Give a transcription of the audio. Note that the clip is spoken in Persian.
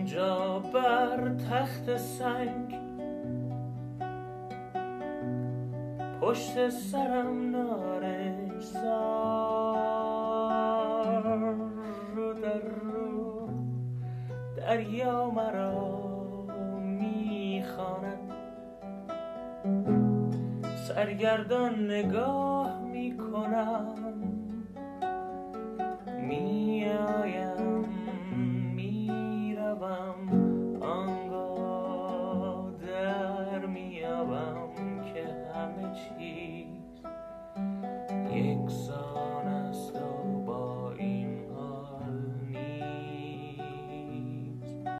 آنجا بر تخت سنگ، پشت سرم نارنجزار، رو در رو دریا مرا میخواند. سرگردان نگاه میکنم، میایم میروم،